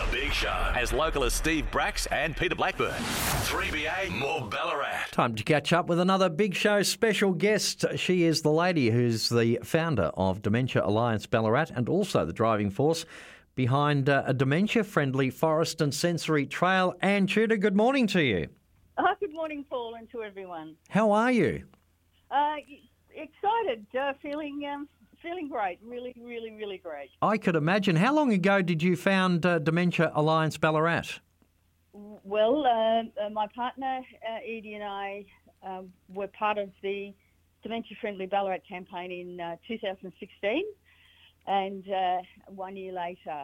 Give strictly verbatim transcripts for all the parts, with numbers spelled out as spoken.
Big Show. As local as Steve Bracks and Peter Blackburn. three B A, more Ballarat. Time to catch up with another Big Show special guest. She is the lady who's the founder of Dementia Alliance Ballarat and also the driving force behind uh, a dementia-friendly forest and sensory trail. Anne Tudor, good morning to you. Oh, good morning, Paul, and to everyone. How are you? Uh, excited, uh, feeling um, feeling great, really, really, really great. I could imagine. How long ago did you found uh, Dementia Alliance Ballarat? Well, uh, uh, my partner, uh, Edie, and I uh, were part of the Dementia Friendly Ballarat campaign in uh, two thousand sixteen. And uh, one year later,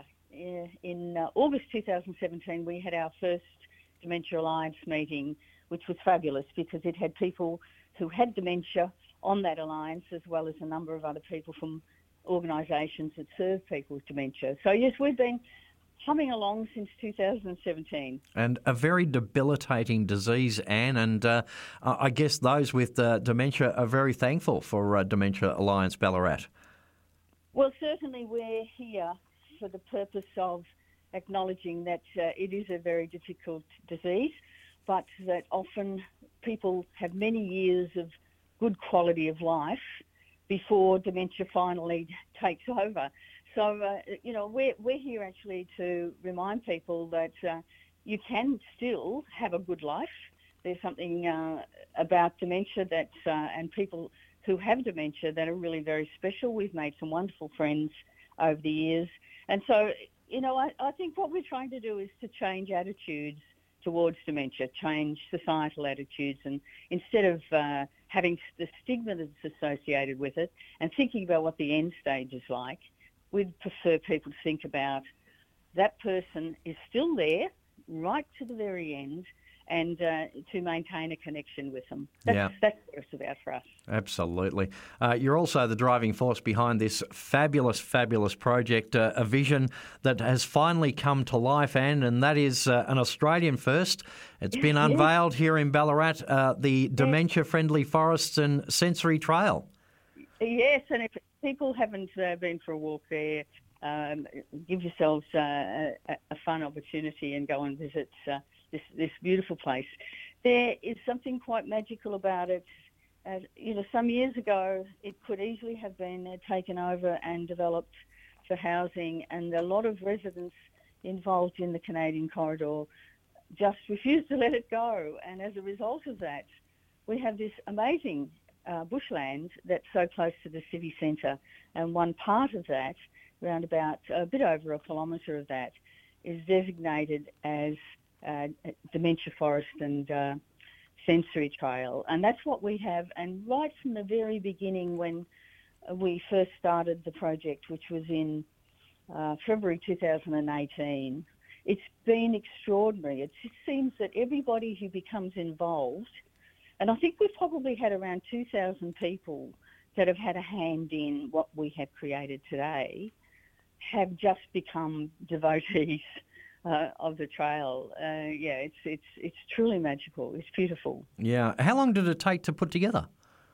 in uh, August two thousand seventeen, we had our first Dementia Alliance meeting, which was fabulous because it had people who had dementia on that alliance, as well as a number of other people from organisations that serve people with dementia. So, yes, we've been humming along since two thousand seventeen. And a very debilitating disease, Anne, and uh, I guess those with uh, dementia are very thankful for uh, Dementia Alliance Ballarat. Well, certainly we're here for the purpose of acknowledging that uh, it is a very difficult disease, but that often people have many years of good quality of life before dementia finally takes over. So, uh, you know, we're, we're here actually to remind people that uh, you can still have a good life. There's something uh, about dementia that, uh, and people who have dementia that are really very special. We've made some wonderful friends over the years. And so, you know, I, I think what we're trying to do is to change attitudes towards dementia, change societal attitudes, and instead of uh, having the stigma that's associated with it and thinking about what the end stage is like, we'd prefer people to think about that person is still there right to the very end, and uh, to maintain a connection with them. That's, yeah. that's what it's about for us. Absolutely. Uh, you're also the driving force behind this fabulous, fabulous project, uh, a vision that has finally come to life, Anne, and that is uh, an Australian first. It's been yes. unveiled here in Ballarat, uh, the Dementia-Friendly Forests and Sensory Trail. Yes, and if people haven't uh, been for a walk there, um, give yourselves uh, a, a fun opportunity and go and visit uh, This, this beautiful place. There is something quite magical about it. Uh, you know, some years ago, it could easily have been uh, taken over and developed for housing, and a lot of residents involved in the Canadian corridor just refused to let it go. And as a result of that, we have this amazing uh, bushland that's so close to the city centre, and one part of that, around about a bit over a kilometre of that, is designated as Uh, Dementia Forest and uh, Sensory Trail. And that's what we have. And right from the very beginning, when we first started the project, which was in uh, February two thousand eighteen, it's been extraordinary. It just seems that everybody who becomes involved, and I think we've probably had around two thousand people that have had a hand in what we have created today, have just become devotees Uh, of the trail. Uh, yeah, it's it's it's truly magical. It's beautiful. Yeah. How long did it take to put together?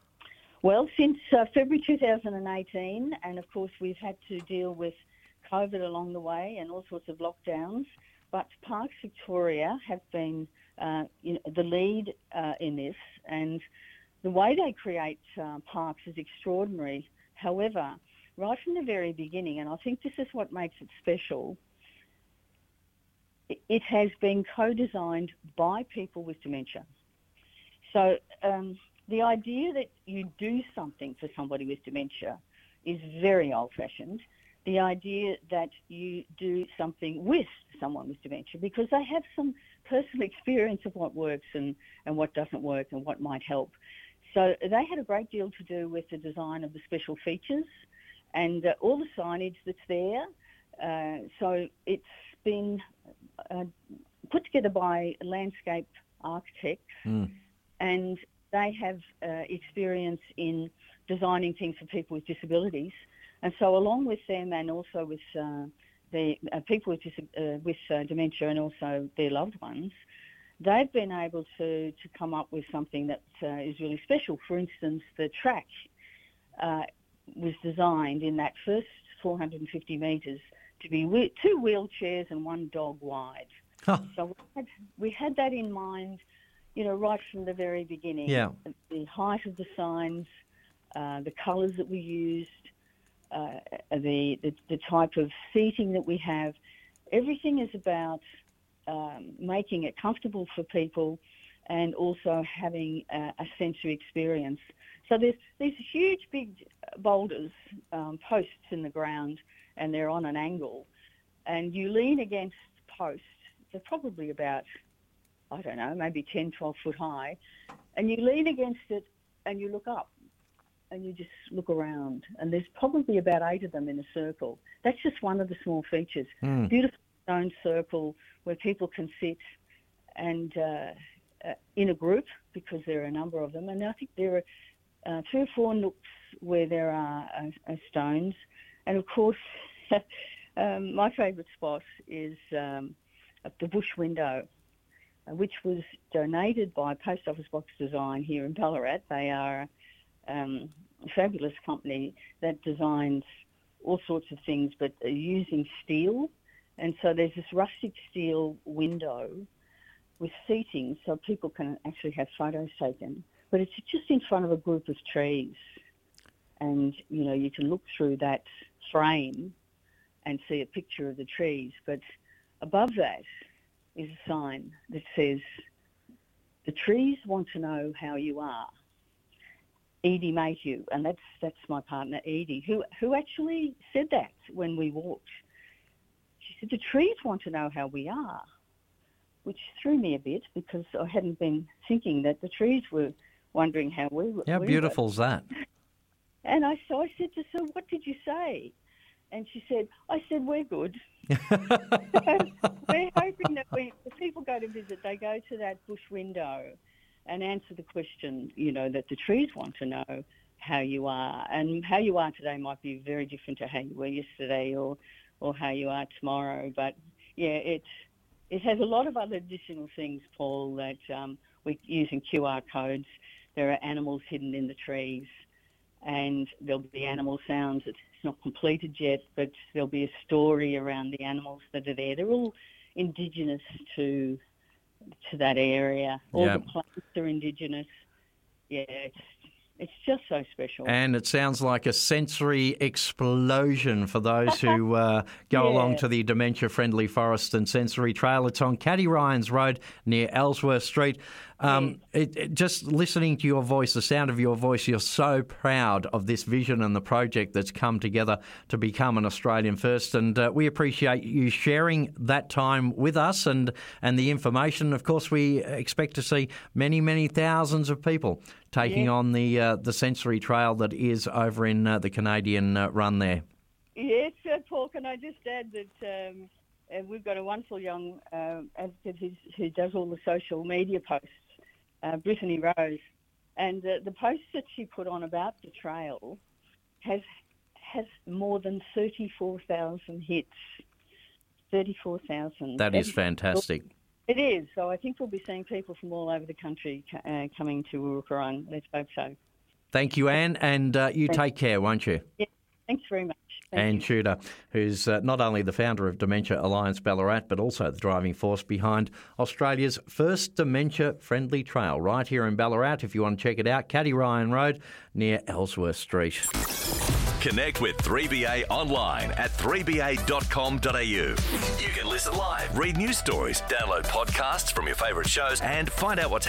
Well, since uh, February two thousand eighteen, and of course we've had to deal with COVID along the way and all sorts of lockdowns, but Parks Victoria have been uh, you know, the lead uh, in this, and the way they create uh, parks is extraordinary. However, right from the very beginning, and I think this is what makes it special, it has been co-designed by people with dementia. So um, the idea that you do something for somebody with dementia is very old-fashioned. The idea that you do something with someone with dementia, because they have some personal experience of what works and, and what doesn't work and what might help. So they had a great deal to do with the design of the special features and uh, all the signage that's there. Uh, so it's been uh, put together by landscape architects, mm. and they have uh, experience in designing things for people with disabilities. And so along with them and also with uh, the uh, people with, dis- uh, with uh, dementia and also their loved ones, they've been able to, to come up with something that uh, is really special. For instance, the track uh, was designed in that first four hundred fifty metres to be whe- two wheelchairs and one dog wide. Huh. So we had, we had that in mind, you know, right from the very beginning. Yeah. The height of the signs, uh, the colours that we used, uh, the, the the type of seating that we have. Everything is about um, making it comfortable for people and also having a, a sensory experience. So there's these huge big boulders, um, posts in the ground, and they're on an angle. And you lean against posts. They're probably about, I don't know, maybe ten, twelve foot high. And you lean against it and you look up and you just look around. And there's probably about eight of them in a circle. That's just one of the small features. Mm. Beautiful stone circle where people can sit and uh, uh, in a group, because there are a number of them. And I think there are uh, three or four nooks where there are uh, uh, stones. And of course, um, my favourite spot is um, at the Bush Window, uh, which was donated by Post Office Box Design here in Ballarat. They are um, a fabulous company that designs all sorts of things, but uh, using steel. And so there's this rustic steel window with seating so people can actually have photos taken. But it's just in front of a group of trees. And, you know, you can look through that frame and see a picture of the trees. But above that is a sign that says, "The trees want to know how you are. Edie Mayhew." And that's that's my partner, Edie, who, who actually said that when we walked. She said, "The trees want to know how we are," which threw me a bit because I hadn't been thinking that the trees were wondering how we were. How we beautiful's were. that? And I, so I said to her, "So what did you say?" And she said, "I said, we're good." So we're hoping that we, if people go to visit, they go to that bush window and answer the question, you know, that the trees want to know how you are. And how you are today might be very different to how you were yesterday or, or how you are tomorrow. But, yeah, it, it has a lot of other additional things, Paul, that um, we're using Q R codes. There are animals hidden in the trees. And there'll be animal sounds. It's not completed yet, but there'll be a story around the animals that are there. They're all indigenous to to that area. All Yeah. the plants are indigenous. Yeah, it's it's just so special. And it sounds like a sensory explosion for those who uh, go Yeah. along to the dementia-friendly Forest and Sensory Trail. It's on Caddy Ryan's Road near Ellsworth Street. Um, it, it, just listening to your voice, the sound of your voice, you're so proud of this vision and the project that's come together to become an Australian first. And uh, we appreciate you sharing that time with us and, and the information. Of course, we expect to see many, many thousands of people taking Yeah. on the uh, the sensory trail that is over in uh, the Canadian uh, run there. Yes, uh, Paul, can I just add that um, uh, we've got a wonderful young uh, advocate who's, who does all the social media posts, uh, Brittany Rose, and uh, the post that she put on about the trail has has more than thirty-four thousand hits. thirty-four thousand. That is fantastic. It is. So I think we'll be seeing people from all over the country uh, coming to Wurrukurang. Let's hope so. Thank you, Anne, and uh, you take care, won't you? Yeah, thanks very much. Thank Anne you. Tudor, who's uh, not only the founder of Dementia Alliance Ballarat, but also the driving force behind Australia's first dementia-friendly trail right here in Ballarat. If you want to check it out, Caddy Ryan Road near Ellsworth Street. Connect with three B A online at three b a dot com dot a u. You can listen live, read news stories, download podcasts from your favourite shows, and find out what's